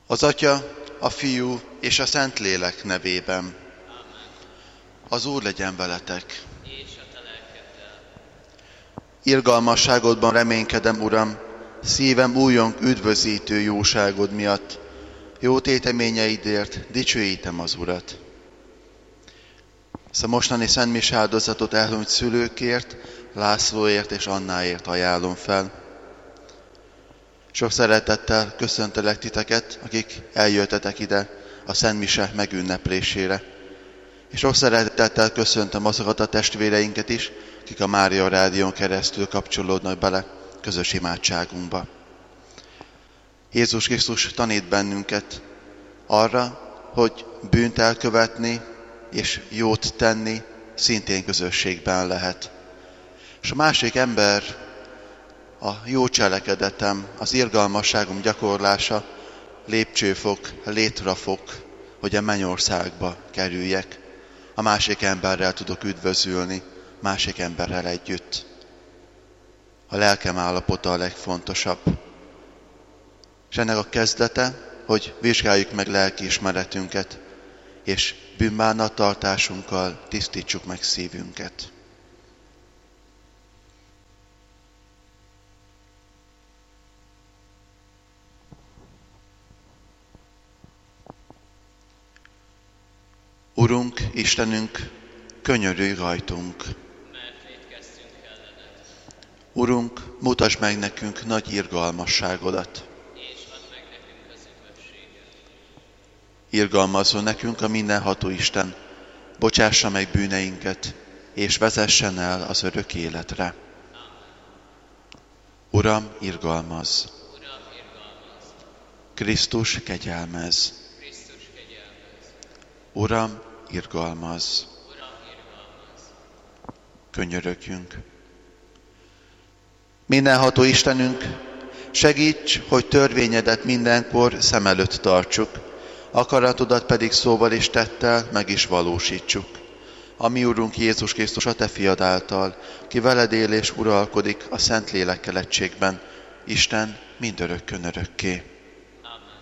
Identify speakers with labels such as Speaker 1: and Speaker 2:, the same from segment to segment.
Speaker 1: Az Atya, a Fiú és a Szentlélek nevében. Az Úr legyen veletek.
Speaker 2: És a te lelkeddel.
Speaker 1: Irgalmasságodban reménykedem, Uram, szívem újjong üdvözítő jóságod miatt. Jó téteményeidért dicsőítem az Urat. Ezt a mostani szentmise áldozatot elhunyt szülőkért, Lászlóért és Annáért ajánlom fel. Sok szeretettel köszöntelek titeket, akik eljöttetek ide a szentmise megünneplésére. És sok szeretettel köszöntöm azokat a testvéreinket is, akik a Mária Rádión keresztül kapcsolódnak bele közös imádságunkba. Jézus Krisztus tanít bennünket arra, hogy bűnt elkövetni és jót tenni szintén közösségben lehet. És a másik ember, a jó cselekedetem, az irgalmasságom gyakorlása lépcsőfok, létrafok, hogy a mennyországba kerüljek. A másik emberrel tudok üdvözülni, másik emberrel együtt. A lelkem állapota a legfontosabb. És ennek a kezdete, hogy vizsgáljuk meg lelkiismeretünket, és bűnbánattartásunkkal tisztítsuk meg szívünket. Urunk, Istenünk, könyörülj rajtunk.
Speaker 2: Mert vétkeztünk ellened.
Speaker 1: Urunk, mutasd meg nekünk nagy irgalmasságodat.
Speaker 2: És add meg nekünk az üdvösséget.
Speaker 1: Irgalmazzon nekünk a mindenható Isten, bocsássa meg bűneinket, és vezessen el az örök életre. Uram, irgalmazz!
Speaker 2: Uram, irgalmazz!
Speaker 1: Krisztus, kegyelmezz!
Speaker 2: Krisztus, kegyelmezz!
Speaker 1: Uram, irgalmazz!
Speaker 2: Uram, irgalmazz!
Speaker 1: Könyörögjünk! Mindenható Istenünk, segíts, hogy törvényedet mindenkor szem előtt tartsuk, akaratodat pedig szóval és tettel meg is valósítsuk. A mi Urunk Jézus Krisztus a te fiad által, ki veled él és uralkodik a Szentlélekkel egységben, Isten mindörökkön örökké.
Speaker 2: Amen.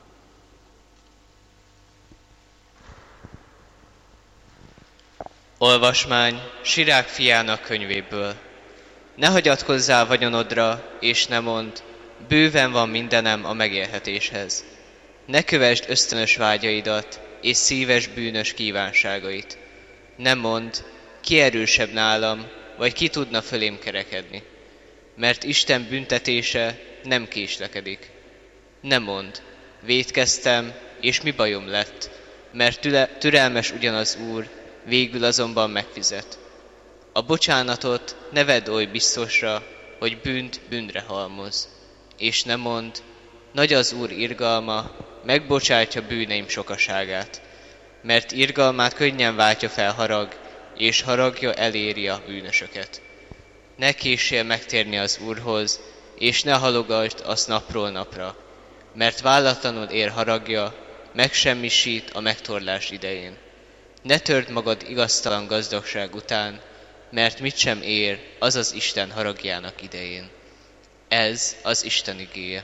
Speaker 2: Olvasmány Sirák fiának könyvéből. Ne hagyatkozzál vagyonodra, és ne mondd, bőven van mindenem a megélhetéshez. Ne kövesd ösztönös vágyaidat, és szíves bűnös kívánságait. Ne mondd, ki erősebb nálam, vagy ki tudna fölém kerekedni. Mert Isten büntetése nem késlekedik. Ne mondd, vétkeztem, és mi bajom lett, mert türelmes ugyanaz Úr, végül azonban megfizet. A bocsánatot ne vedd oly biztosra, hogy bűnt bűnre halmoz. És ne mondd, nagy az Úr irgalma, megbocsátja bűneim sokaságát. Mert irgalmát könnyen váltja fel harag, és haragja eléri a bűnösöket. Ne késsél megtérni az Úrhoz, és ne halogasd azt napról napra, mert vállatlanul ér haragja, megsemmisít a megtorlás idején. Ne törd magad igaztalan gazdagság után, mert mit sem ér az az Isten haragjának idején. Ez az Isten igéje.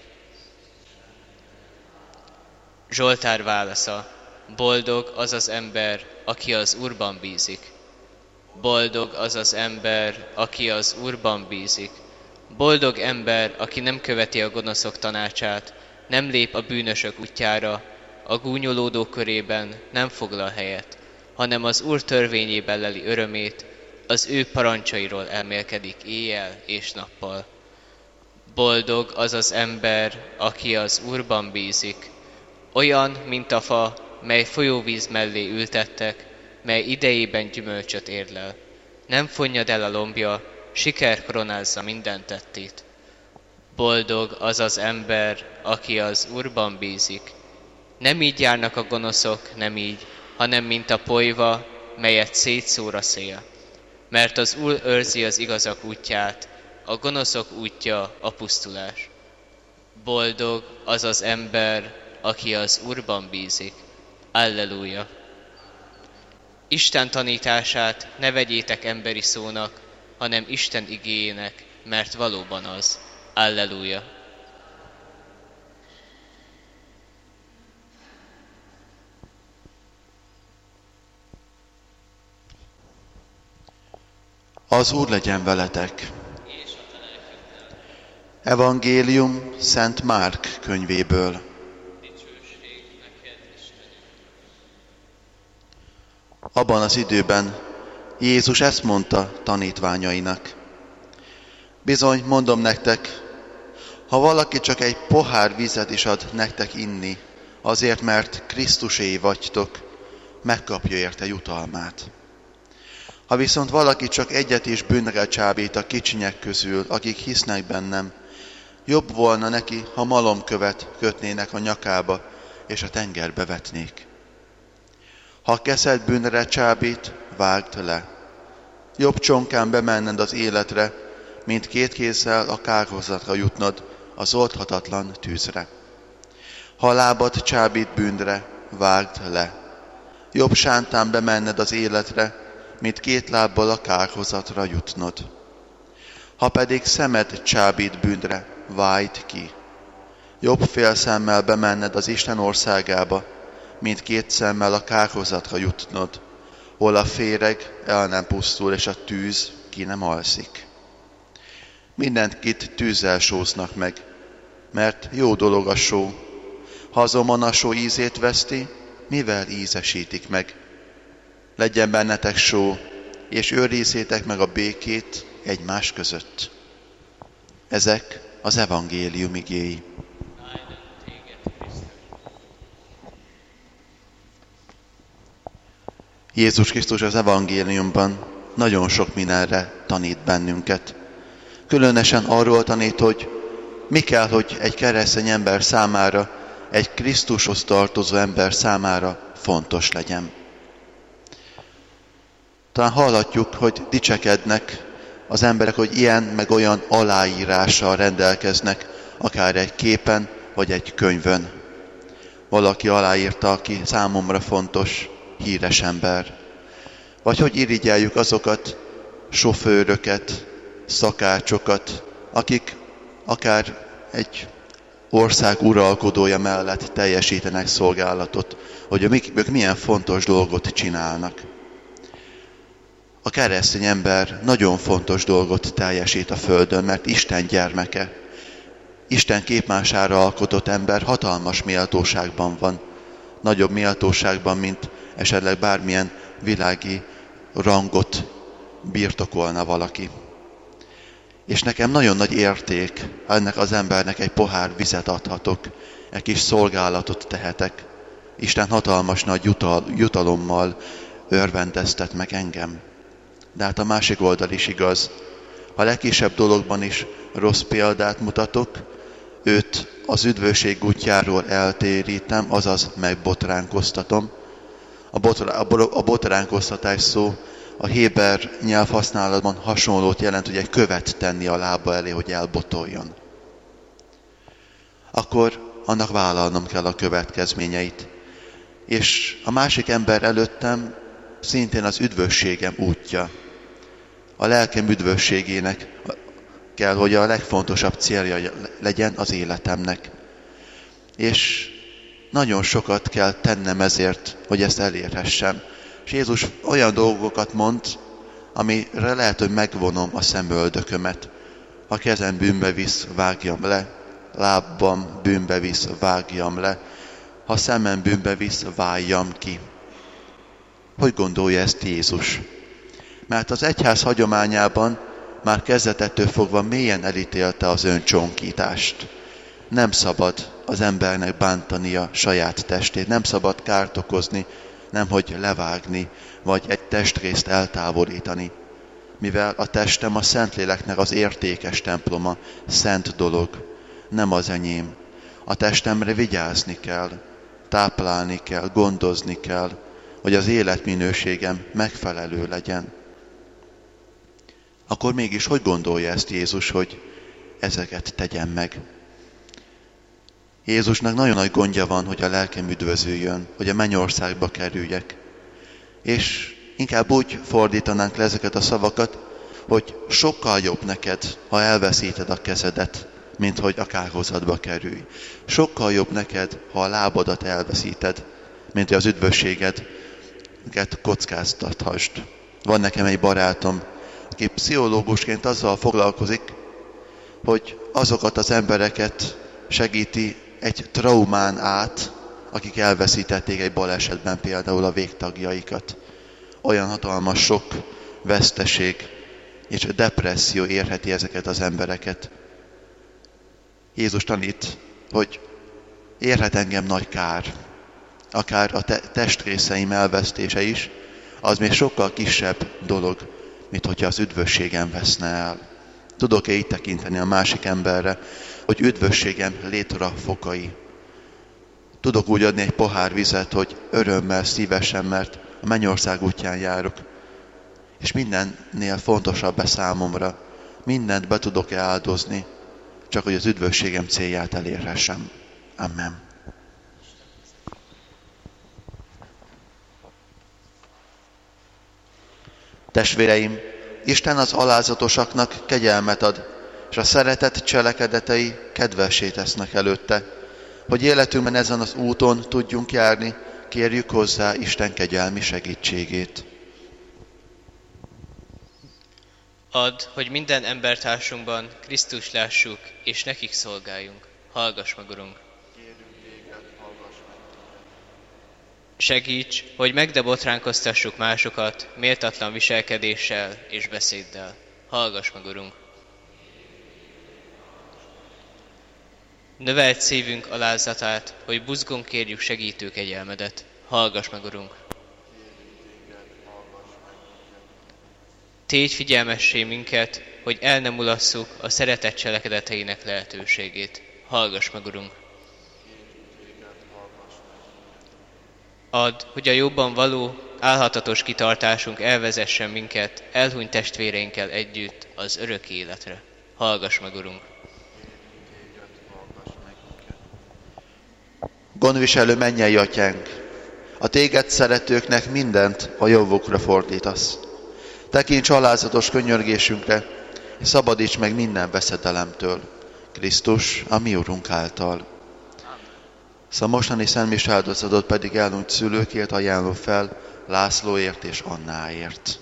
Speaker 2: Zsoltár válasza. Boldog az az ember, aki az Úrban bízik. Boldog az az ember, aki az Úrban bízik. Boldog ember, aki nem követi a gonoszok tanácsát, nem lép a bűnösök útjára, a gúnyolódó körében nem foglal helyet, hanem az Úr törvényében leli örömét, az ő parancsairól elmélkedik éjjel és nappal. Boldog az az ember, aki az Úrban bízik. Olyan, mint a fa, mely folyóvíz mellé ültettek, mely idejében gyümölcsöt érlel. Nem fonnyad el a lombja, siker koronázza minden tettét. Boldog az az ember, aki az Úrban bízik. Nem így járnak a gonoszok, nem így, hanem mint a polyva, melyet szétszór a szél. Mert az Úr őrzi az igazak útját, a gonoszok útja a pusztulás. Boldog az az ember, aki az Úrban bízik. Alleluja! Isten tanítását ne vegyétek emberi szónak, hanem Isten igéjének, mert valóban az. Alleluja!
Speaker 1: Az Úr legyen veletek! Evangélium Szent Márk könyvéből. Abban az időben Jézus ezt mondta tanítványainak. Bizony, mondom nektek, ha valaki csak egy pohár vizet is ad nektek inni, azért, mert Krisztuséi vagytok, megkapja érte jutalmát. Ha viszont valaki csak egyet is bűnre csábít a kicsinyek közül, akik hisznek bennem, jobb volna neki, ha malomkövet kötnének a nyakába, és a tengerbe vetnék. Ha a kezed bűnre csábít, vágd le. Jobb csonkán bemenned az életre, mint két kézzel a kárhozatra jutnod az oldhatatlan tűzre. Ha a lábad csábít bűnre, vágd le. Jobb sántán bemenned az életre, mint két lábbal a kárhozatra jutnod. Ha pedig szemed csábít bűnre, vájd ki. Jobb fél szemmel bemenned az Isten országába, mint két szemmel a kárhozatra jutnod, hol a féreg el nem pusztul, és a tűz ki nem alszik. Mindenkit tűzzel sóznak meg, mert jó dolog a só. Ha azonban a só ízét veszti, mivel ízesítik meg? Legyen bennetek só, és őrizzétek meg a békét egymás között. Ezek az evangélium igéi. Jézus Krisztus az evangéliumban nagyon sok mindenre tanít bennünket. Különösen arról tanít, hogy mi kell, hogy egy keresztény ember számára, egy Krisztushoz tartozó ember számára fontos legyen. Talán hallhatjuk, hogy dicsekednek az emberek, hogy ilyen meg olyan aláírással rendelkeznek, akár egy képen, vagy egy könyvön. Valaki aláírta, aki számomra fontos, híres ember. Vagy hogy irigyeljük azokat, sofőröket, szakácsokat, akik akár egy ország uralkodója mellett teljesítenek szolgálatot, hogy ők milyen fontos dolgot csinálnak. A keresztény ember nagyon fontos dolgot teljesít a földön, mert Isten gyermeke. Isten képmására alkotott ember hatalmas méltóságban van. Nagyobb méltóságban, mint esetleg bármilyen világi rangot birtokolna valaki. És nekem nagyon nagy érték, ennek az embernek egy pohár vizet adhatok, egy kis szolgálatot tehetek. Isten hatalmas nagy jutalommal örvendeztet meg engem. De hát a másik oldal is igaz. Ha a legkisebb dologban is rossz példát mutatok, őt az üdvösség útjáról eltérítem, azaz megbotránkoztatom. A botránkoztatás szó a héber nyelvhasználatban hasonlót jelent, hogy egy követ tenni a lába elé, hogy elbotoljon. Akkor annak vállalnom kell a következményeit. És a másik ember előttem szintén az üdvösségem útja. A lelkem üdvösségének kell, hogy a legfontosabb célja legyen az életemnek. És nagyon sokat kell tennem ezért, hogy ezt elérhessem. És Jézus olyan dolgokat mond, amire lehet, hogy megvonom a szemöldökömet. Ha kezem bűnbe visz, vágjam le. Lábam bűnbe visz, vágjam le. Ha szemem bűnbe visz, váljam ki. Hogy gondolja ezt Jézus? Mert az egyház hagyományában már kezdetettől fogva mélyen elítélte az öncsonkítást. Nem szabad az embernek bántania saját testét, nem szabad kárt okozni, nemhogy levágni, vagy egy testrészt eltávolítani. Mivel a testem a Szentléleknek az értékes temploma, szent dolog, nem az enyém. A testemre vigyázni kell, táplálni kell, gondozni kell, hogy az életminőségem megfelelő legyen. Akkor mégis hogy gondolja ezt Jézus, hogy ezeket tegyem meg? Jézusnak nagyon nagy gondja van, hogy a lelkem üdvözüljön, hogy a mennyországba kerüljek. És inkább úgy fordítanánk le ezeket a szavakat, hogy sokkal jobb neked, ha elveszíted a kezedet, mint hogy a kárhozatba kerülj. Sokkal jobb neked, ha a lábadat elveszíted, mint hogy az üdvösségedet kockáztathasd. Van nekem egy barátom, aki pszichológusként azzal foglalkozik, hogy azokat az embereket segíti egy traumán át, akik elveszítették egy balesetben például a végtagjaikat. Olyan hatalmas sok veszteség és depresszió érheti ezeket az embereket. Jézus tanít, hogy érhet engem nagy kár, akár a testrészeim elvesztése is, az még sokkal kisebb dolog, mint hogyha az üdvösségem veszne el. Tudok-e így tekinteni a másik emberre, hogy üdvösségem létrafokai? Tudok úgy adni egy pohár vizet, hogy örömmel, szívesen, mert a mennyország útján járok. És mindennél fontosabb számomra, mindent be tudok-e áldozni, csak hogy az üdvösségem célját elérhessem. Amen. Testvéreim, Isten az alázatosaknak kegyelmet ad, és a szeretet cselekedetei kedvessé tesznek előtte, hogy életünkben ezen az úton tudjunk járni, kérjük hozzá Isten kegyelmi segítségét.
Speaker 2: Add, hogy minden embertársunkban Krisztust lássuk, és nekik szolgáljunk. Hallgass meg, Urunk! Segíts, hogy meg de botránkoztassuk másokat méltatlan viselkedéssel és beszéddel. Hallgass meg, Urunk! Növeld szívünk alázatát, hogy buzgón kérjük segítő kegyelmedet. Hallgass meg, Urunk! Tégy figyelmessé minket, hogy el nem mulasszuk a szeretet cselekedeteinek lehetőségét. Hallgass meg, Urunk! Add, hogy a jobban való, álhatatos kitartásunk elvezessen minket elhunyt testvéreinkkel együtt az örök életre. Hallgass meg, Urunk!
Speaker 1: Gondviselő mennyei atyánk, a téged szeretőknek mindent a javukra fordítasz. Tekints alázatos könyörgésünkre, és szabadíts meg minden veszedelemtől, Krisztus, a mi Urunk által. A mostani szentmise áldozatot pedig elhunyt szülőkért ajánlom fel, Lászlóért és Annáért.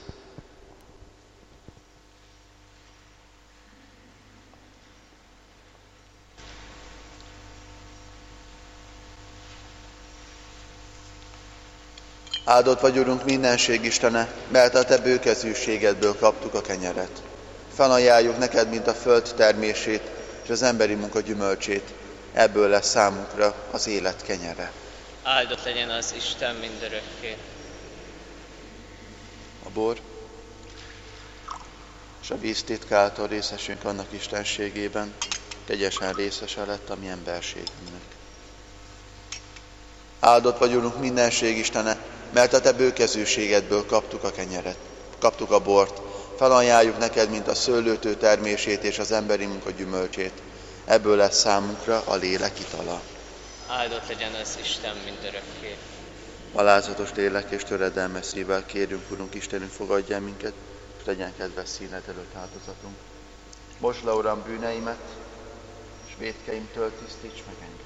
Speaker 1: Áldott vagy, Urunk, mindenség Istene, mert a Te bőkezűségedből kaptuk a kenyeret. Felajánljuk neked, mint a föld termését és az emberi munka gyümölcsét. Ebből lesz számunkra az élet kenyere.
Speaker 2: Áldott legyen az Isten mindörökké.
Speaker 1: A bor és a víz titkáltól részesünk annak istenségében, kegyesen részese lett a mi emberségünknek. Áldott vagy, Urunk, mindenség Istene, mert a Te bőkezűségedből kaptuk a kenyeret, kaptuk a bort. Felajánljuk neked, mint a szőlőtő termését és az emberi munka gyümölcsét. Ebből lesz számunkra a lélek itala.
Speaker 2: Áldott legyen az Isten mindörökké.
Speaker 1: Alázatos lélek és töredelmes szívvel kérjünk, Urunk Istenünk, fogadj el minket, és legyen kedves színed előtt áldozatunk. Bocd le, Uram, bűneimet, és vétkeimtől tisztíts meg engem.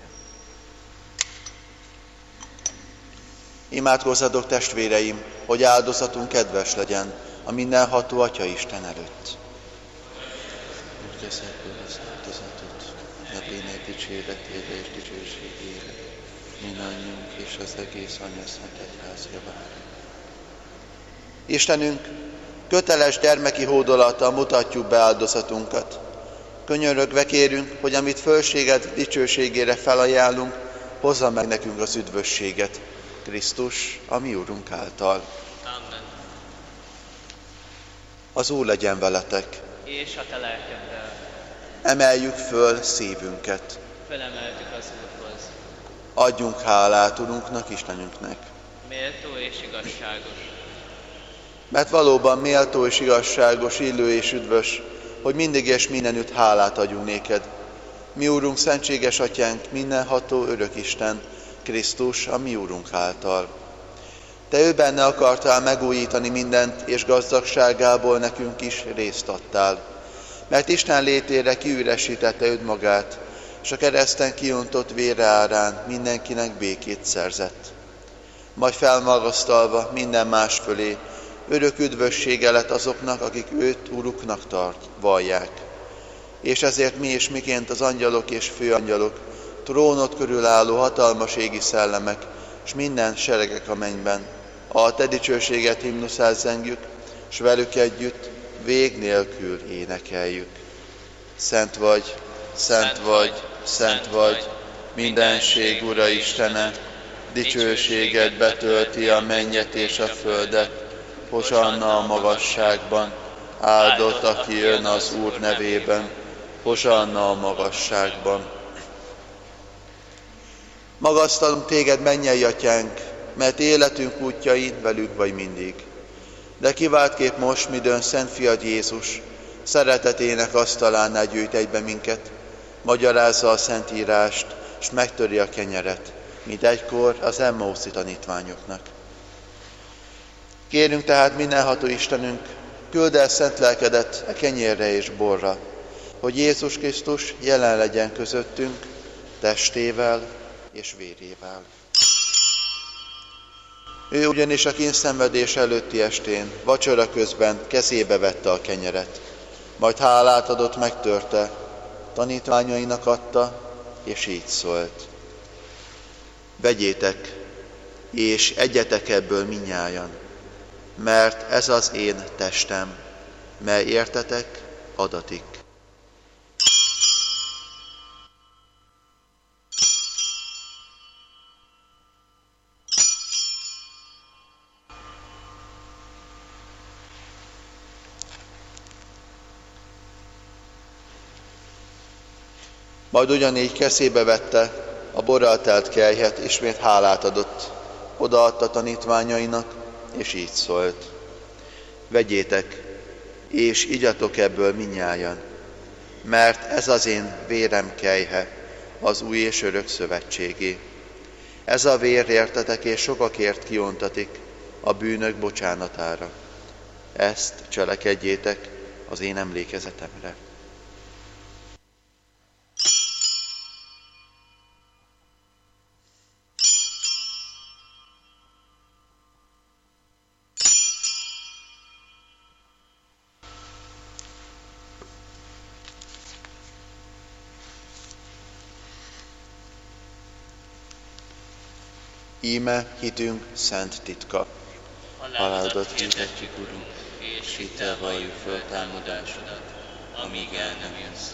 Speaker 1: Imádkozzatok, testvéreim, hogy áldozatunk kedves legyen a mindenható Atya Isten előtt. Nevének dicséretére és dicsőségére, mindannyiunk és az egész Anyaszent Egyház javára. Istenünk, köteles gyermeki hódolattal mutatjuk be áldozatunkat. Könyörögve kérünk, hogy amit fölséged dicsőségére felajánlunk, hozza meg nekünk az üdvösséget, Krisztus, a mi Urunk által.
Speaker 2: Amen.
Speaker 1: Az Úr legyen veletek.
Speaker 2: És a te lelkeddel.
Speaker 1: Emeljük föl szívünket.
Speaker 2: Felemeltük az Úrhoz.
Speaker 1: Adjunk hálát Urunknak, Istenünknek.
Speaker 2: Méltó és igazságos.
Speaker 1: Mert valóban méltó és igazságos, illő és üdvös, hogy mindig és mindenütt hálát adjunk néked. Mi Úrunk, szentséges Atyánk, mindenható örök Isten, Krisztus, a mi Úrunk által. Te ő benne akartál megújítani mindent, és gazdagságából nekünk is részt adtál. Mert Isten létére kiüresítette őt magát, és a kereszten kiöntott vére árán mindenkinek békét szerzett. Majd felmagasztalva minden más fölé, Örök üdvössége lett azoknak, akik őt Uruknak vallják. És ezért mi is miként az angyalok és főangyalok, trónod körül álló hatalmas égi szellemek, és minden seregek a mennyben, a te dicsőséget himnuszát zengjük, s velük együtt vég nélkül énekeljük. Szent vagy, szent vagy, szent vagy, mindenség Ura Istene, dicsőséged betölti a mennyet és a földet, hosanna a magasságban, áldott, aki jön az Úr nevében, hosanna a magasságban. Magasztalunk téged, mennyei atyánk, mert életünk útjain velünk vagy mindig. De kiváltképp most, midőn Szent Fiad Jézus szeretetének asztalánál gyűjt egybe minket, magyarázza a Szentírást, és megtöri a kenyeret, mint egykor az Emmauszi tanítványoknak. Kérünk tehát mindenható Istenünk, küld el szent lelkedet a kenyérre és borra, hogy Jézus Krisztus jelen legyen közöttünk testével és vérével. Ő ugyanis a kínszenvedés előtti estén, vacsora közben kezébe vette a kenyeret, majd hálát adott, megtörte, tanítványainak adta, és így szólt: vegyétek, és egyetek ebből mindnyájan, mert ez az én testem, mely értetek adatik. Majd ugyanígy kezébe vette a borral telt kelyhet, ismét hálát adott, odaadta tanítványainak, és így szólt: vegyétek, és igyatok ebből mindnyájan, mert ez az én vérem kelyhe, az új és örök szövetségé. Ez a vér értetek és sokakért kiontatik a bűnök bocsánatára. Ezt cselekedjétek az én emlékezetemre. Íme hitünk szent titka. Halálodat hirdetjük, Urunk, és hittel valljuk föltámadásodat, amíg el nem jössz.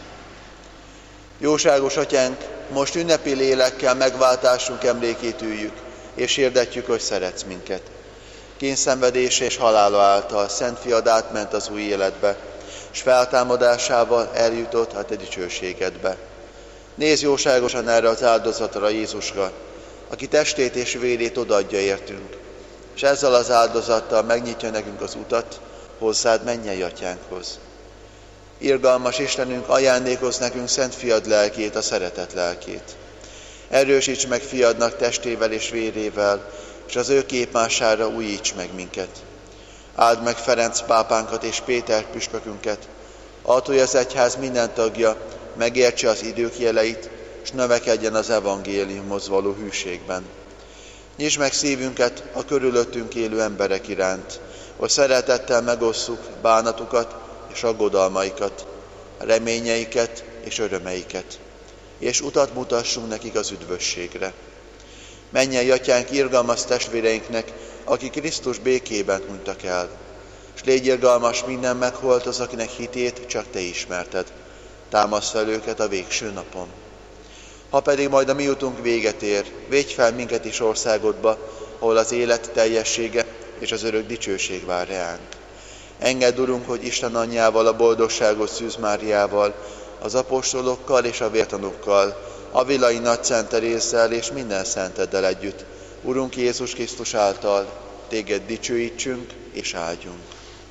Speaker 1: Jóságos Atyánk, most ünnepi lélekkel megváltásunk emlékét üljük, és hirdetjük, hogy szeretsz minket. Kényszenvedése és halála által Szent Fiad átment az új életbe, s feltámadásával eljutott a te dicsőségedbe. Nézz jóságosan erre az áldozatra, Jézusra, aki testét és vérét odaadja értünk, és ezzel az áldozattal megnyitja nekünk az utat hozzád, mennyei atyánkhoz. Irgalmas Istenünk, ajándékozz nekünk Szent Fiad lelkét, a szeretet lelkét. Erősíts meg Fiadnak testével és vérével, és az ő képmására újíts meg minket. Áld meg Ferenc pápánkat és Péter püspökünket, add, hogy az egyház minden tagja megértse az idők jeleit, és növekedjen az evangéliumhoz való hűségben. Nyisd meg szívünket a körülöttünk élő emberek iránt, hogy szeretettel megosszuk bánatukat és aggodalmaikat, reményeiket és örömeiket, és utat mutassunk nekik az üdvösségre. Mennyei atyánk, irgalmas testvéreinknek, akik Krisztus békében hunytak el, és légy irgalmas minden megholt az, akinek hitét csak te ismerted. Támaszd fel őket a végső napon. Ha pedig majd a mi utunk véget ér, védj fel minket is országodba, ahol az élet teljessége és az örök dicsőség vár reánk. Engedd, Urunk, hogy Isten anyjával, a boldogságos Szűz Máriával, az apostolokkal és a vértanúkkal, a Vilai Nagy Szent Terézzel és minden szenteddel együtt, Urunk Jézus Krisztus által, téged dicsőítsünk és áldjunk.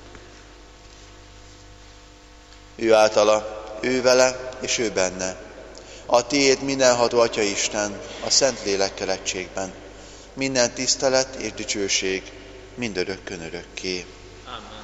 Speaker 1: Ő általa, ő vele és ő benne. A tiéd mindenható Atya Isten, a Szent Lélekkel egységben. Minden tisztelet és dicsőség mindörökkön örökké.
Speaker 2: Amen.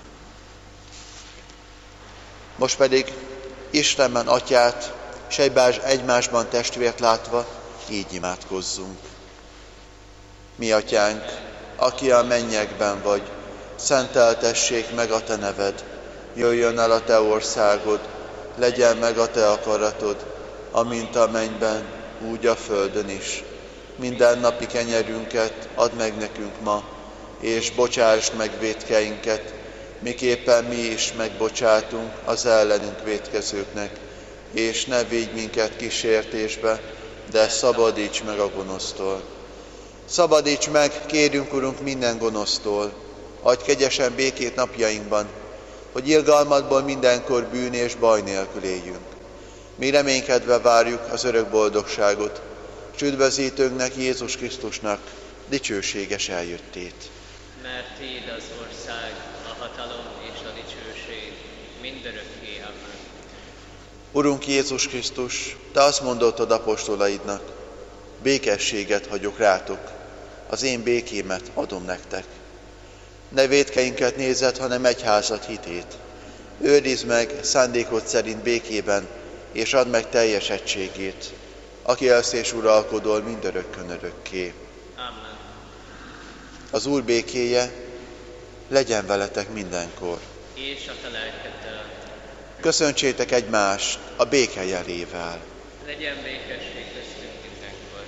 Speaker 1: Most pedig Istenben Atyát, s egymásban testvért látva, így imádkozzunk. Mi Atyánk, aki a mennyekben vagy, szenteltessék meg a te neved, jöjjön el a te országod, legyen meg a te akaratod, amint a mennyben, úgy a földön is. Mindennapi kenyerünket add meg nekünk ma, és bocsásd meg vétkeinket, miképpen mi is megbocsátunk az ellenünk vétkezőknek, és ne vigy minket kísértésbe, de szabadíts meg a gonosztól. Szabadíts meg, kérünk, Urunk, minden gonosztól, adj kegyesen békét napjainkban, hogy irgalmadból mindenkor bűn és baj nélkül éljünk. Mi reménykedve várjuk az örök boldogságot, s üdvözítőnknek, Jézus Krisztusnak dicsőséges eljöttét.
Speaker 2: Mert tiéd az ország, a hatalom és a dicsőség mindörökké. Amen.
Speaker 1: Urunk Jézus Krisztus, te azt mondottad apostolaidnak, békességet hagyok rátok, az én békémet adom nektek. Ne vétkeinket nézed, hanem egyházad hitét. Őrizd meg szándékod szerint békében, és add meg teljes egységét, aki élsz és uralkodol mindörökkön örökké.
Speaker 2: Amen.
Speaker 1: Az Úr békéje legyen veletek mindenkor.
Speaker 2: És a te lelkeddel.
Speaker 1: Köszöntsétek egymást a béke jelével.
Speaker 2: Legyen békesség köztünk mindenkor.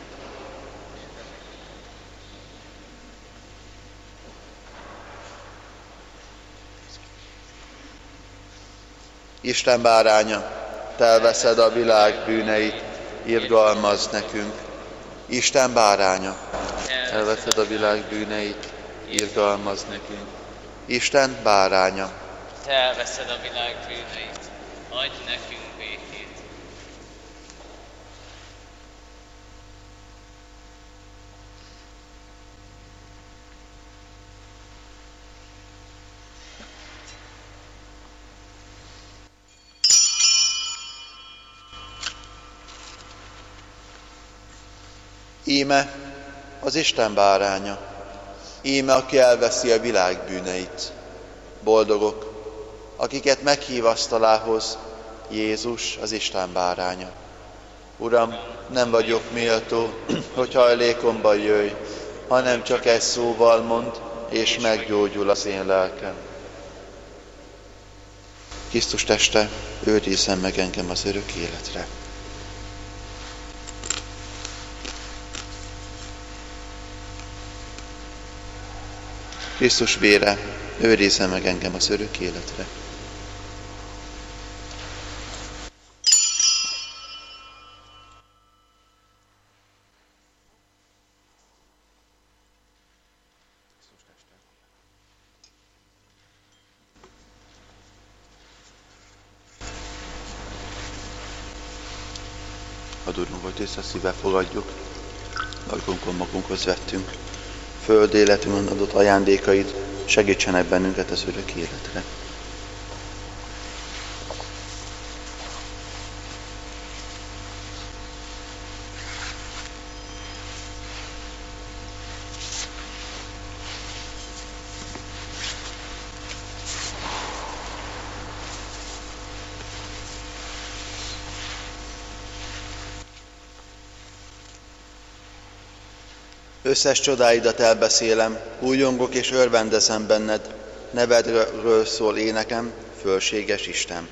Speaker 1: Isten báránya, te elveszed a világ bűneit, irgalmazz nekünk. Isten báránya, elveszed a világ bűneit, irgalmazz nekünk. Isten báránya,
Speaker 2: te elveszed a világ bűneit, adj nekünk békét.
Speaker 1: íme az Isten báránya, íme aki elveszi a világ bűneit. Boldogok, akiket meghív asztalához Jézus, az Isten báránya. Uram, nem vagyok méltó, hogy hajlékomban jöjj, hanem csak egy szóval mond, és meggyógyul az én lelkem. Krisztus teste, őrizzen meg engem az örök életre. Krisztus vére, őrizzen meg engem az örök életre. Adorunk, hogy tiszta szívvel fogadjuk, ajkunkon magunkhoz vettünk. Föld életünkön adott ajándékaid segítsenek bennünket az örök életre. Összes csodáidat elbeszélem, újongok és örvendezem benned, nevedről szól énekem, fölséges Isten.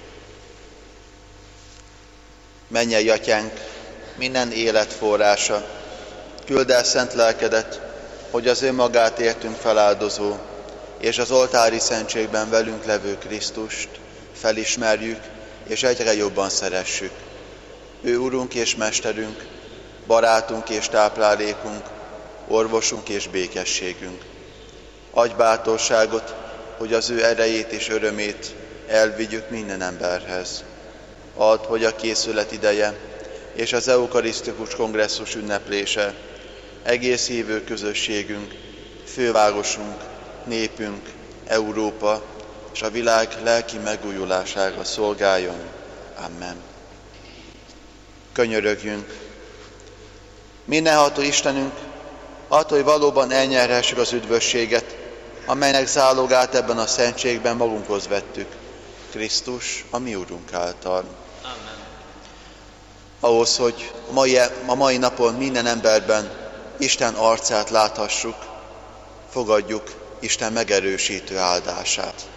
Speaker 1: Mennyei Atyánk, minden élet forrása, küld el szent lelkedet, hogy az önmagát értünk feláldozó, és az oltári szentségben velünk levő Krisztust felismerjük, és egyre jobban szeressük. Ő Urunk és Mesterünk, barátunk és táplálékunk, orvosunk és békességünk. Adj bátorságot, hogy az ő erejét és örömét elvigyük minden emberhez. Add, hogy a készület ideje és az eukarisztikus kongresszus ünneplése egész hívő közösségünk, fővárosunk, népünk, Európa és a világ lelki megújulására szolgáljon. Amen. Könyörögjünk! Mindenható Istenünk, attól, hogy valóban elnyerhessük az üdvösséget, amelynek zálogát ebben a szentségben magunkhoz vettük, Krisztus, a mi Urunk által.
Speaker 2: Amen.
Speaker 1: Ahhoz, hogy a mai napon minden emberben Isten arcát láthassuk, fogadjuk Isten megerősítő áldását.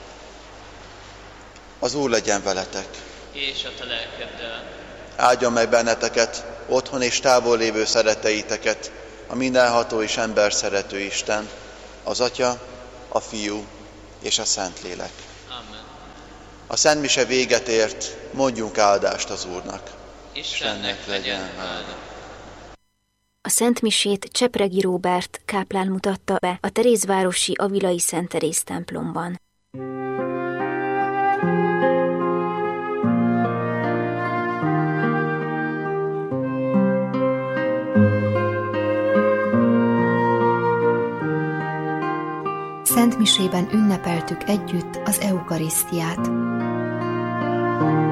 Speaker 1: Az Úr legyen veletek.
Speaker 2: És a te lelkeddel.
Speaker 1: Áldjon meg benneteket, otthon és távol lévő szeretteiteket, a mindenható és ember szerető Isten, az Atya, a Fiú és a Szentlélek.
Speaker 2: Amen.
Speaker 1: A Szent Mise véget ért, mondjunk áldást az Úrnak.
Speaker 2: Istennek legyen hála.
Speaker 3: A Szent Misét Csepregi Róbert káplán mutatta be a Terézvárosi Avilai Szent Teréz templomban. Szent Misében ünnepeltük együtt az eukarisztiát.